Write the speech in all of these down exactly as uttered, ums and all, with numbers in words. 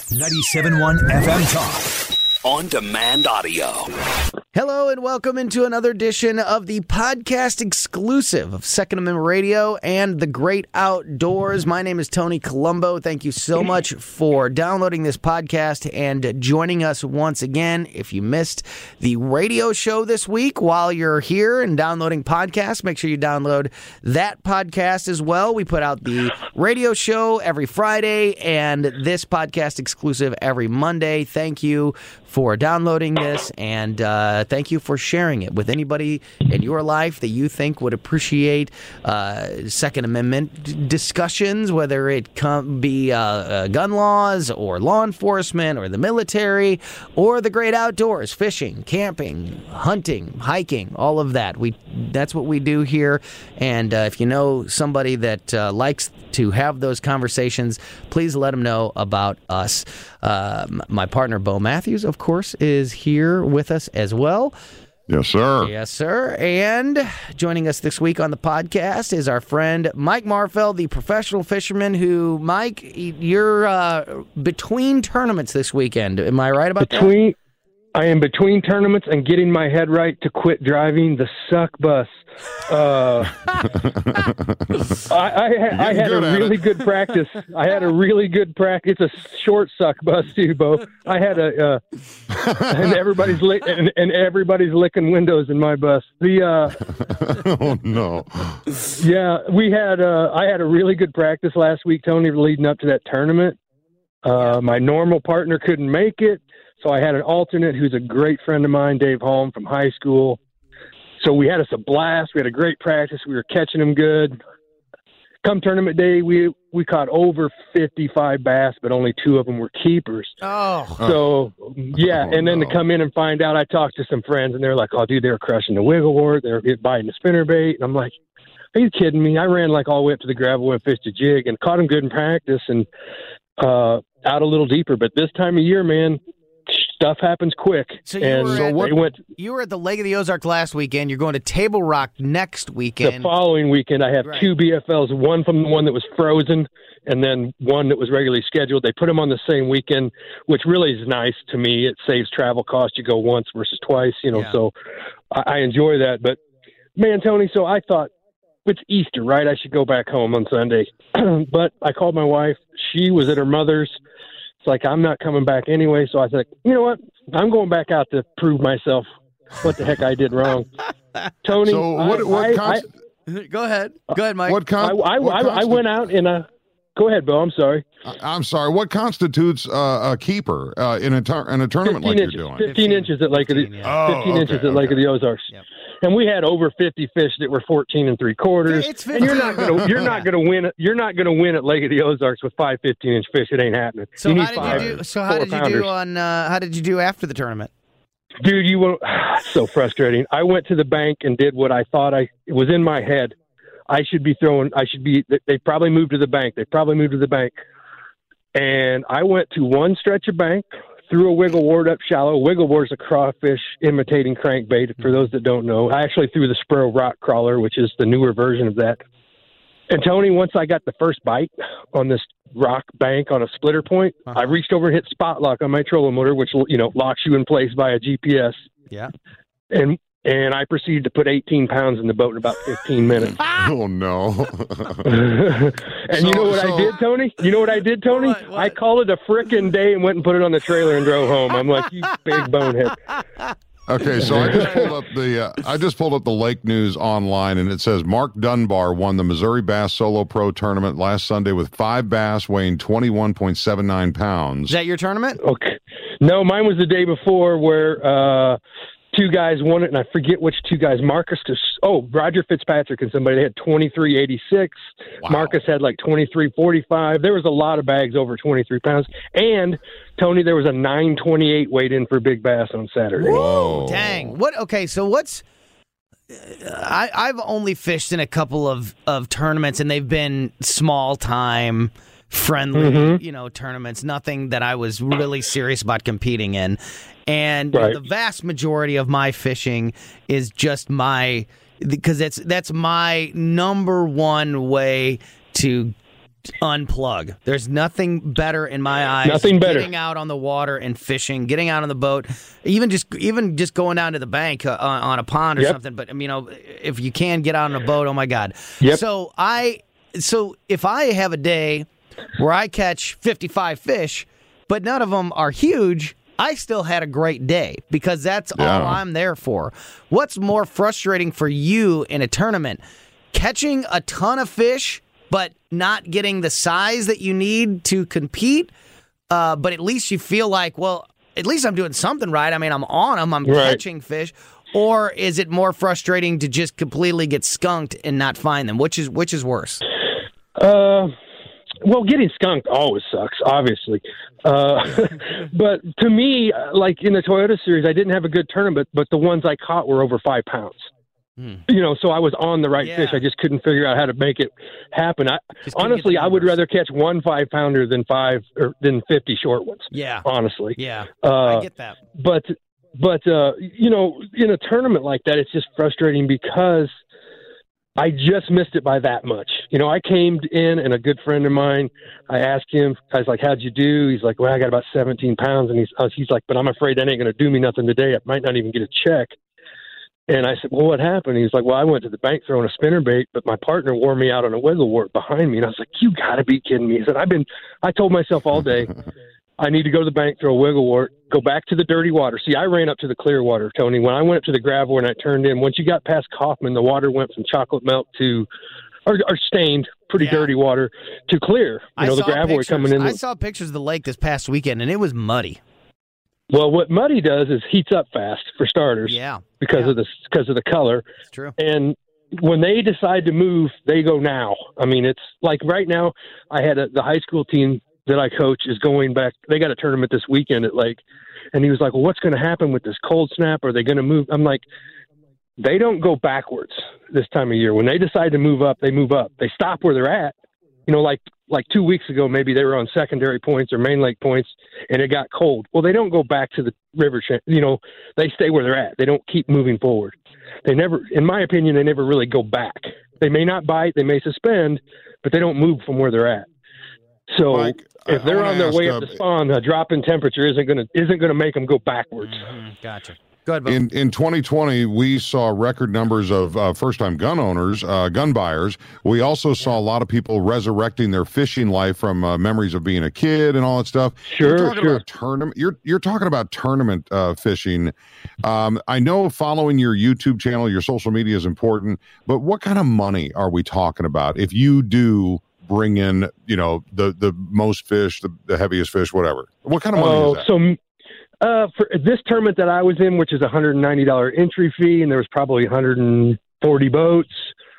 ninety-seven point one F M Talk. On-demand audio. Hello and welcome into another edition of the podcast exclusive of Second Amendment Radio and the Great Outdoors. My name is Tony Colombo. Thank you so much for downloading this podcast and joining us once again. If you missed the radio show this week while you're here and downloading podcasts, make sure you download that podcast as well. We put out the radio show every Friday and this podcast exclusive every Monday. Thank you for downloading this, and uh, thank you for sharing it with anybody in your life that you think would appreciate uh, Second Amendment d- discussions, whether it come, be uh, uh, gun laws or law enforcement or the military or the great outdoors, fishing, camping, hunting, hiking, all of that. We That's what we do here, and uh, if you know somebody that uh, likes to have those conversations, please let them know about us. Uh, my partner, Bo Matthews, of course, is here with us as well. Yes, sir. Yes, sir. And joining us this week on the podcast is our friend Mike Marfeld, the professional fisherman who, Mike, you're uh, between tournaments this weekend. Am I right about between, that? I am between tournaments and getting my head right to quit driving the suck bus. Uh, I, I, I had a really it. good practice. I had a really good practice. It's a short suck bus too, Bo. I had a, uh, and everybody's lick, and, and everybody's licking windows in my bus. The uh, oh no, yeah, we had. Uh, I had a really good practice last week, Tony, leading up to that tournament. Uh, my normal partner couldn't make it, so I had an alternate who's a great friend of mine, Dave Holm from high school. So we had us a blast. We had a great practice. We were catching them good. Come tournament day, we we caught over fifty-five bass, but only two of them were keepers. Oh. So, yeah, Oh, and then no. to come in and find out, I talked to some friends, and they're like, oh, dude, they were crushing the wiggle wart. They were biting the spinnerbait. And I'm like, are you kidding me? I ran like all the way up to the gravel and fished a jig and caught them good in practice and uh, out a little deeper. But this time of year, man, stuff happens quick. So you and were so at- they went You were at the Lake of the Ozarks last weekend. You're going to Table Rock next the weekend. following weekend. I have Right. two B F Ls, one from the one that was frozen and then one that was regularly scheduled. They put them on the same weekend, which really is nice to me. It saves travel costs. You go once versus twice, you know, Yeah. so I, I enjoy that. But, man, Tony, so I thought, it's Easter, right? I should go back home on Sunday. But I called my wife. She was at her mother's. It's like, I'm not coming back anyway. So I said, you know what? I'm going back out to prove myself what the heck I did wrong. Tony, So what? I, What? I, const- Go ahead. Go ahead, Mike. what, I, con- I, what I, I consti- went out and uh, go ahead, Bill. I'm sorry. I- I'm sorry. What constitutes uh, a keeper uh, in a tur- in a tournament like inches, you're doing? fifteen, fifteen. inches at Lake of the fifteen, yeah. Oh, fifteen okay, inches at Lake okay. of the Ozarks, Yep. and we had over fifty fish that were fourteen and three quarters. It's and you're not fifteen. gonna you're not gonna win you're not gonna win at Lake of the Ozarks with five fifteen inch fish. It ain't happening. So you how need did five you do? So how four did you pounders. do on? Uh, how did you do after the tournament? Dude, you won't. So frustrating. I went to the bank and did what I thought I it was in my head. I should be throwing. I should be. They probably moved to the bank. They probably moved to the bank. And I went to one stretch of bank, threw a wiggle wart up shallow. Wiggle wart's a crawfish imitating crankbait. For those that don't know, I actually threw the Spro rock crawler, which is the newer version of that. And Tony, once I got the first bite on this rock bank on a splitter point, Uh-huh. I reached over and hit spot lock on my trolling motor, which you know locks you in place via G P S. Yeah. And and I proceeded to put eighteen pounds in the boat in about fifteen minutes. Oh no! And you So- know what so- I did, Tony? You know what I did, Tony? What? What? I called it a frickin' day and went and put it on the trailer and drove home. I'm like, you big bonehead. Okay, so I just pulled up the uh, I just pulled up the Lake News online, and it says Mark Dunbar won the Missouri Bass Solo Pro Tournament last Sunday with five bass weighing twenty-one point seven nine pounds. Is that your tournament? Okay. No, mine was the day before where uh, two guys won it, and I forget which two guys. Marcus, oh, Roger Fitzpatrick and somebody, they had twenty-three eighty-six. Wow. Marcus had like twenty-three forty-five. There was a lot of bags over twenty-three pounds. And, Tony, there was a nine twenty-eight weighed in for big bass on Saturday. Whoa! Dang. What? Okay. So what's? I I've only fished in a couple of of tournaments, and they've been small time, friendly, Mhm. you know, tournaments. Nothing that I was really serious about competing in. And Right. the vast majority of my fishing is just my because that's that's my number one way to unplug. There's nothing better in my eyes. Nothing better. Getting out on the water and fishing, getting out on the boat, even just even just going down to the bank uh, on, on a pond or Yep. something. But I mean, you know, if you can get out on a boat, oh my God. Yep. So I, so if I have a day where I catch fifty-five fish, but none of them are huge, I still had a great day because that's Yeah. all I'm there for. What's more frustrating for you in a tournament? Catching a ton of fish, but not getting the size that you need to compete, uh, but at least you feel like, well, at least I'm doing something right. I mean, I'm on them, I'm Right. catching fish. Or is it more frustrating to just completely get skunked and not find them? Which is which is worse? Uh, well, getting skunked always sucks, obviously. Uh, but to me, like in the Toyota Series, I didn't have a good tournament, but the ones I caught were over five pounds. You know, so I was on the right Yeah. fish. I just couldn't figure out how to make it happen. I, Just couldn't honestly, get the I would numbers. rather catch one five pounder than five or than fifty short ones. Yeah. Honestly, Yeah. Uh, I get that. but but uh, you know, in a tournament like that, it's just frustrating because I just missed it by that much. You know, I came in and a good friend of mine, I asked him, I was like, "How'd you do?" He's like, "Well, I got about seventeen pounds," and he's uh, he's like, "But I'm afraid that ain't going to do me nothing today. I might not even get a check." And I said, "Well, what happened?" He's like, "Well, I went to the bank throwing a spinnerbait, but my partner wore me out on a wiggle wart behind me." And I was like, "You got to be kidding me!" He said, "I've been," I told myself all day, I need to go to the bank, throw a wiggle wart, go back to the dirty water. See, I ran up to the clear water, Tony. When I went up to the gravel and I turned in, once you got past Kaufman, the water went from chocolate milk to, or, or stained, pretty Yeah. dirty water, to clear. You I know, the saw gravel was pictures. coming in. I saw pictures of the lake this past weekend, and it was muddy. Well, what muddy does is heats up fast, for starters, Yeah, because yeah. of the because of the color. it's true. And when they decide to move, they go now. I mean, it's like right now, I had a, the high school team that I coach is going back. They got a tournament this weekend at Lake. And he was like, "Well, what's going to happen with this cold snap? Are they going to move?" I'm like, they don't go backwards this time of year. When they decide to move up, they move up. They stop where they're at. You know, like like two weeks ago, maybe they were on secondary points or main lake points, and it got cold. Well, they don't go back to the river. Cha- you know, they stay where they're at. They don't keep moving forward. They never, in my opinion, they never really go back. They may not bite, they may suspend, but they don't move from where they're at. So Mike, if I- I they're wanna on their ask, way uh, up to spawn, a drop in temperature isn't going to isn't going to make them go backwards. Mhm, Gotcha. Go ahead, Bo. In in twenty twenty, we saw record numbers of uh, first-time gun owners, uh, gun buyers. We also saw a lot of people resurrecting their fishing life from uh, memories of being a kid and all that stuff. Sure, you're talking sure. about tournament. You're you're talking about tournament uh, fishing. Um, I know following your YouTube channel, your social media is important, but what kind of money are we talking about if you do bring in, you know, the the most fish, the, the heaviest fish, whatever? What kind of money Oh, is that? so uh, for this tournament that I was in, which is a one hundred ninety dollars entry fee, and there was probably one hundred forty boats,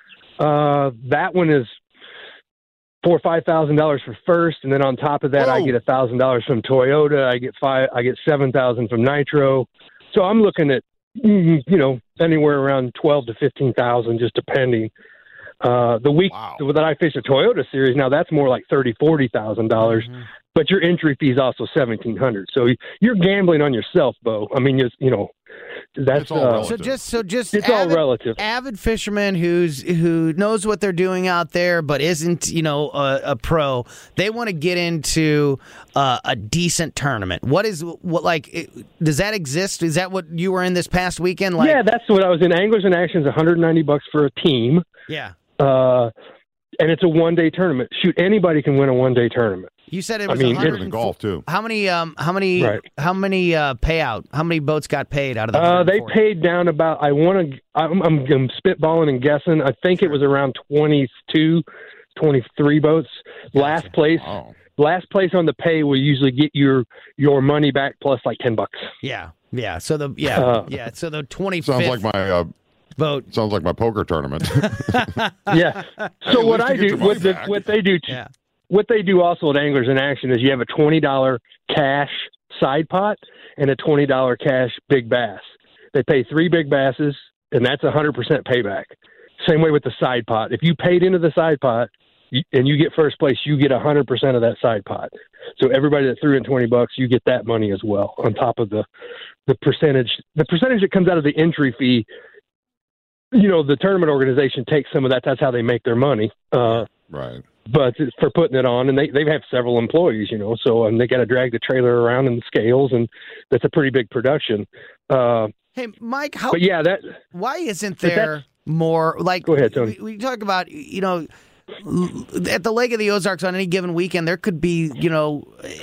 uh, that one is four or five thousand dollars for first, and then on top of that, I Whoa. get a thousand dollars from Toyota. I get five. I get seven thousand from Nitro. So I'm looking at mm, you know anywhere around twelve to fifteen thousand, just depending. Uh, the week Wow. that I fished a Toyota Series, now that's more like thirty, forty thousand dollars. Mhm. But your entry fee is also seventeen hundred. So you're gambling on yourself, Bo. I mean, you you know, that's It's all uh, relative. So just so just it's all avid, relative. avid fisherman who's who knows what they're doing out there, but isn't you know a, a pro. They want to get into uh, a decent tournament. What is what like? It, does that exist? Is that what you were in this past weekend? Like, Yeah, that's what I was in. Anglers in Action is one hundred ninety bucks for a team, yeah. uh, and it's a one day tournament. Shoot, anybody can win a one day tournament. You said it I was mean, one Better hundred than golf too. How many? Um, how many? Right. How many uh, payout? How many boats got paid out of the? Uh, they one hundred forty? paid down about. I want to. I'm, I'm, I'm spitballing and guessing. I think it was around twenty-two, twenty-three boats. Last place. Wow. Last place on the pay will usually get your your money back plus like ten bucks. Yeah, yeah. So the yeah, Uh, yeah. So the twenty Sounds like fifth my uh, boat. sounds like my poker tournament. Yeah. Hey, So at what least I you get do, your money what, the, back. what they do, t- Yeah. what they do also at Anglers in Action is you have a twenty dollars cash side pot and a twenty dollars cash big bass. They pay three big basses, and that's a hundred percent payback. Same way with the side pot. If you paid into the side pot you, and you get first place, you get a hundred percent of that side pot. So everybody that threw in twenty bucks, you get that money as well on top of the the percentage. The percentage that comes out of the entry fee. You know, the tournament organization takes some of that. That's how they make their money. Uh, Right. but for putting it on, and they they have several employees, you know, so and they got to drag the trailer around in the scales, and that's a pretty big production. Uh, Hey, Mike, how? but yeah, that Why isn't But there more like? Go ahead, Tony. We, we talk about you know. At the Lake of the Ozarks on any given weekend, there could be, you know,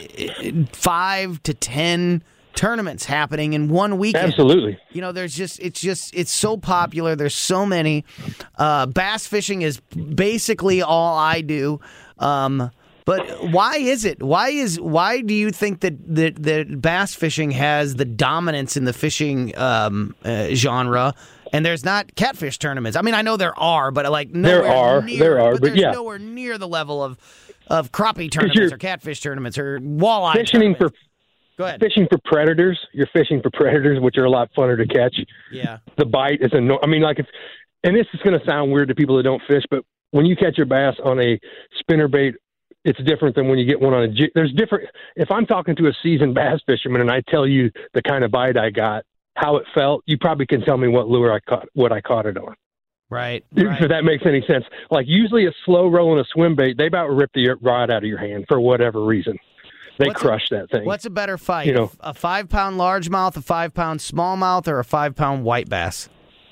five to ten tournaments happening in one weekend. absolutely. You know, there's just, it's just, it's so popular. There's so many. Uh, bass fishing is basically all I do. Um, but why is it? Why is, why do you think that, that, that bass fishing has the dominance in the fishing um, uh, genre? And there's not catfish tournaments. I mean, I know there are, but like nowhere There are, near, there are, but, but there's yeah. nowhere near the level of of crappie tournaments you're or catfish tournaments or walleye Fishing for tournaments. Go ahead. fishing for predators. You're fishing for predators, which are a lot funner to catch. Yeah. The bite is a. I mean, like if, and this is going to sound weird to people that don't fish, but when you catch your bass on a spinnerbait, it's different than when you get one on a jig. There's different. If I'm talking to a seasoned bass fisherman and I tell you the kind of bite I got, how it felt, you probably can tell me what lure I caught, what I caught it on. Right. If right. that makes any sense. Like usually a slow rolling a swim bait, they about rip the rod out of your hand for whatever reason. They What's crush that thing. What's a better fight? You know, a five pound largemouth, a five pound smallmouth, or a five pound white bass?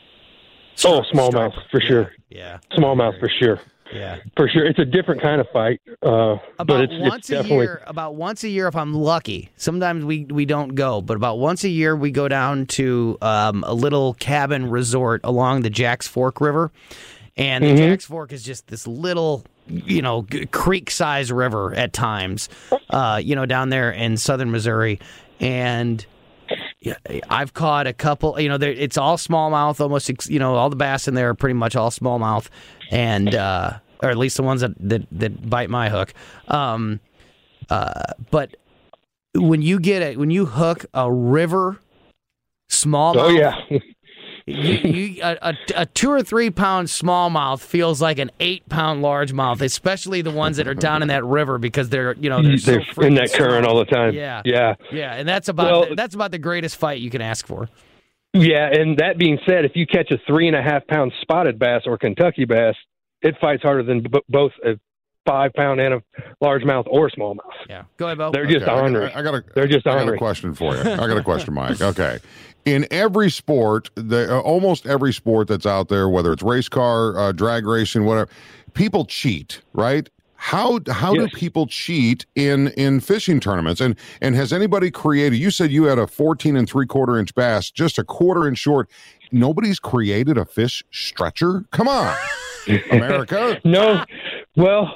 oh, smallmouth for sure. Yeah. Smallmouth for sure. Yeah. For sure. It's a different kind of fight. Uh, About but it's, once it's a definitely. year, about once a year, if I'm lucky. Sometimes we, we don't go, but about once a year we go down to um, a little cabin resort along the Jacks Fork River, and the Mm-hmm. Jacks Fork is just this little, you know, g- creek-sized river at times, uh, you know, down there in southern Missouri, and. Yeah, I've caught a couple. You know, it's all smallmouth. Almost, you know, all the bass in there are pretty much all smallmouth, and uh, or at least the ones that that, that bite my hook. Um, uh, but when you get it, when you hook a river smallmouth, Oh yeah. you, you, a, a, a two or three pound smallmouth feels like an eight pound largemouth, especially the ones that are down in that river because they're, you know, they're, so They're in that freaking current strong. all the time. Yeah, Yeah. yeah, and that's about Well- the, that's about the greatest fight you can ask for. Yeah. And that being said, if you catch a three and a half pound spotted bass or Kentucky bass, it fights harder than b- both a five pound and a largemouth or smallmouth. Yeah, go ahead, Bo. They're just Okay, I got- ornery. I got a, They're just I got a ornery. question for you. I got a question, Mike. Okay. In every sport, the, uh, almost every sport that's out there, whether it's race car, uh, drag racing, whatever, people cheat, right? How how Yes. do people cheat in in fishing tournaments? And and has anybody created? You said you had a fourteen and three quarter inch bass, just a quarter inch short. Nobody's created a fish stretcher. Come on, America. No. Well,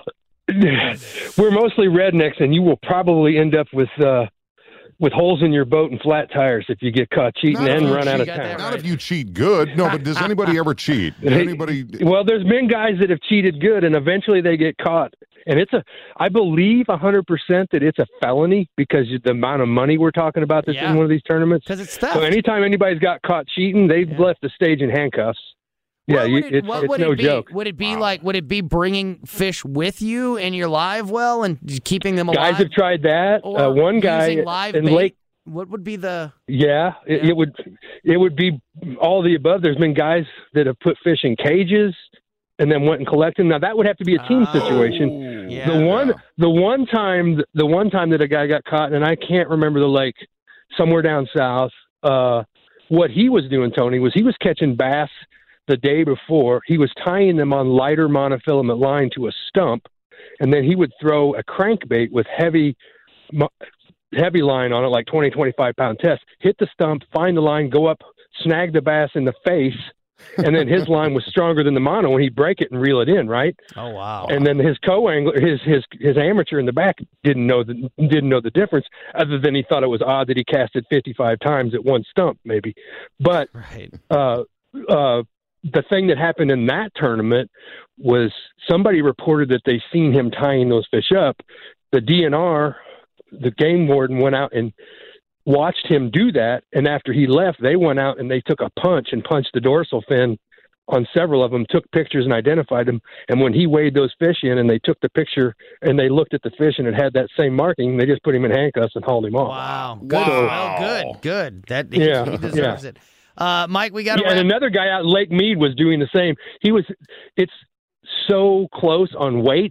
we're mostly rednecks, and you will probably end up with uh, with holes in your boat and flat tires if you get caught cheating Not if and you run out of cheat, got that town. Not right. if you cheat good. No, but does anybody ever cheat? Does anybody? Well, there's been guys that have cheated good, and eventually they get caught. And it's a, I believe, one hundred percent that it's a felony because the amount of money we're talking about that's Yeah. in one of these tournaments. Because it's theft. So anytime anybody's got caught cheating, they've Yeah. left the stage in handcuffs. Yeah, What you, would it, it's, what it's would no it be? joke. Would it be Wow. like? Would it be bringing fish with you in your live well and keeping them alive? Guys have tried that. Or Uh, one guy using live in bait? Lake. What would be the? Yeah, it, Yeah. it would. It would be all the above. There's been guys that have put fish in cages and then went and collected them. Now that would have to be a team Oh, situation. yeah. The one, the one time, the one time that a guy got caught, and I can't remember the lake, somewhere down south. Uh, what he was doing, Tony, was he was catching bass the day before. He was tying them on lighter monofilament line to a stump, and then he would throw a crankbait with heavy, mo- heavy line on it, like twenty, twenty-five pound test. Hit the stump, find the line, go up, snag the bass in the face. And then his line was stronger than the mono, and he'd break it and reel it in, right? Oh wow! And then his co-angler, his his his amateur in the back didn't know the didn't know the difference, other than he thought it was odd that he casted fifty-five times at one stump, maybe. But right. uh, uh, the thing that happened in that tournament was somebody reported that they seen him tying those fish up. The D N R, the game warden, went out and watched him do that, and after he left, they went out and they took a punch and punched the dorsal fin on several of them, took pictures and identified them. And when he weighed those fish in and they took the picture and they looked at the fish and it had that same marking, they just put him in handcuffs and hauled him off. Wow. Good. Wow. Well, good. Good. That he, Yeah, he deserves it. Uh, Mike, we got to Yeah, and wrap. another guy out in Lake Mead was doing the same. He was, it's so close on weights.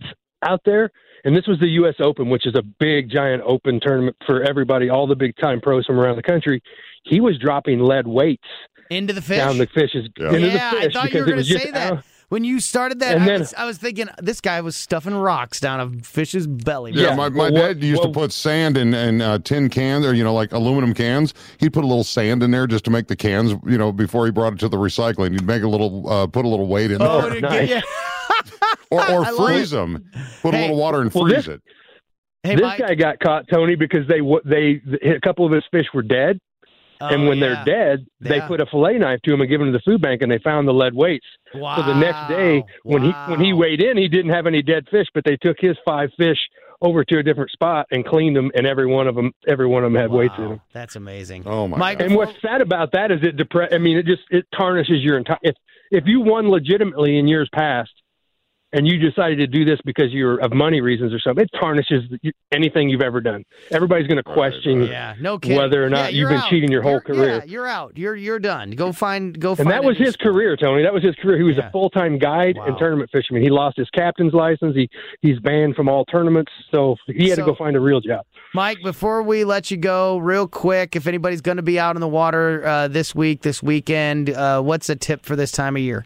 out there, and this was the U S Open, which is a big, giant open tournament for everybody, all the big-time pros from around the country. He was dropping lead weights into the fish. down the fishes, Yeah. into yeah, the fish I thought you because were it going was to just say that. out- When you started that, And I, then- was, I was thinking this guy was stuffing rocks down a fish's belly. Yeah, Yeah, my, my well, dad what- used well- to put sand in, in uh, tin cans or, you know, like aluminum cans. He'd put a little sand in there just to make the cans, you know, before he brought it to the recycling. He'd make a little, uh, put a little weight in Oh, there. to nice. get, Or, or I love freeze them. Put Hey, a little water and well, freeze this- it. Hey, this Mike. guy got caught, Tony, because they wa- they a couple of his fish were dead, and Oh, when yeah. they're dead, they Yeah. put a fillet knife to him and give him to the food bank, and they found the lead weights. Wow. So the next day, when he when he Wow. weighed in, he didn't have any dead fish, but they took his five fish over to a different spot and cleaned them, and every one of them every one of them had weights in Wow, them. That's amazing. Oh, my Mike, God. And what's sad about that is it depre- I mean, it just it tarnishes your entire. If if you won legitimately in years past, and you decided to do this because you're of money reasons or something, it tarnishes anything you've ever done. Everybody's going to question Yeah, no kidding. whether or not Yeah, you've you're been out. cheating your whole You're- career. Yeah, you're out. You're you're done. Go find go And find. that a was new his sport. career, Tony. That was his career. He was Yeah. a full time guide Wow. and tournament fisherman. He lost his captain's license. He he's banned from all tournaments, so he had So- to go find a real job. Mike, before we let you go, real quick, if anybody's going to be out in the water uh, this week, this weekend, uh, what's a tip for this time of year?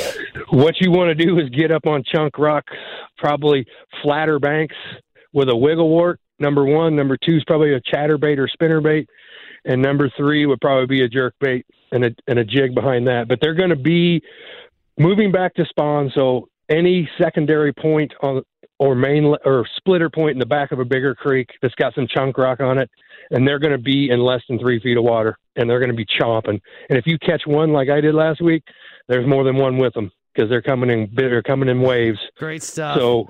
What you want to do is get up on chunk rock, probably flatter banks with a wiggle wart. Number one. Number two is probably a chatterbait or spinnerbait. And number three would probably be a jerk bait and a, and a jig behind that. But they're going to be moving back to spawn, so any secondary point on or main or splitter point in the back of a bigger creek that's got some chunk rock on it, and they're going to be in less than three feet of water, and they're going to be chomping. And if you catch one like I did last week, there's more than one with them because they're coming in they're coming in waves. Great stuff. So,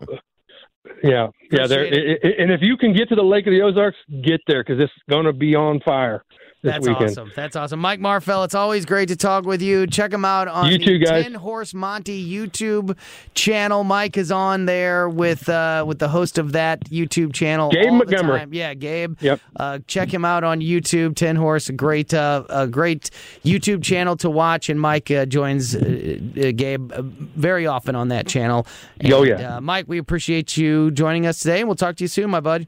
yeah, yeah. There, Appreciate i- i- and if you can get to the Lake of the Ozarks, get there because it's going to be on fire this That's weekend. awesome. That's awesome. Mike Marfell, it's always great to talk with you. Check him out on You the too, guys. Ten Horse Monty YouTube channel. Mike is on there with uh, with the host of that YouTube channel. Gabe all the Montgomery. time. Yeah, Gabe. Yep. Uh, check him out on YouTube. Ten Horse, a great uh, a great YouTube channel to watch. And Mike uh, joins uh, uh, Gabe uh, very often on that channel. And, Oh, yeah. uh, Mike, we appreciate you joining us today, and we'll talk to you soon, my bud.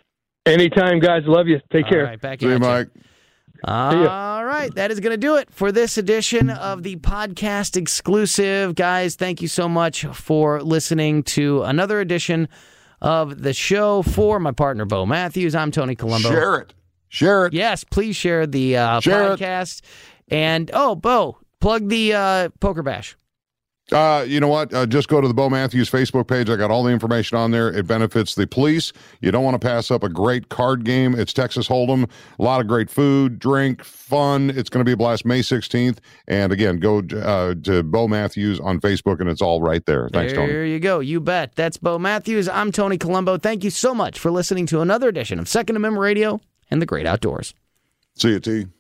Anytime, guys. Love you. Take All care. right, back See at you, you. Mike. All right, that is going to do it for this edition of the podcast exclusive. Guys, thank you so much for listening to another edition of the show. For my partner, Bo Matthews, I'm Tony Colombo. Share it. Share it. Yes, please share the uh, Share it. podcast. And, oh, Bo, plug the uh, Poker Bash. Uh, you know what? Uh, just go to the Bo Matthews Facebook page. I got all the information on there. It benefits the police. You don't want to pass up a great card game. It's Texas Hold'em. A lot of great food, drink, fun. It's going to be a blast May sixteenth. And again, go uh, to Bo Matthews on Facebook, and it's all right there. Thanks, there Tony. you go. You bet. That's Bo Matthews. I'm Tony Colombo. Thank you so much for listening to another edition of Second Amendment Radio and the Great Outdoors. See you, T.